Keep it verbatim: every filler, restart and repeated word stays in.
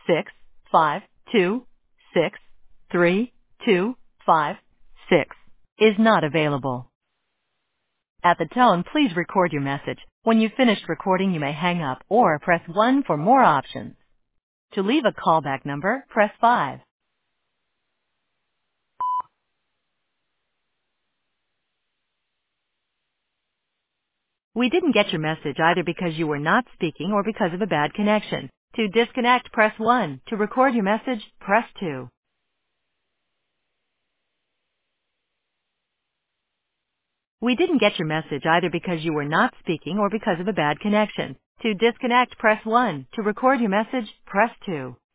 six five two six three two five six is not available. At the tone, please record your message. When you've finished recording, you may hang up or press one for more options. To leave a callback number, press five. We didn't get your message either because you were not speaking or because of a bad connection. To disconnect, press one. To record your message, press two. We didn't get your message either because you were not speaking or because of a bad connection. To disconnect, press one. To record your message, press two.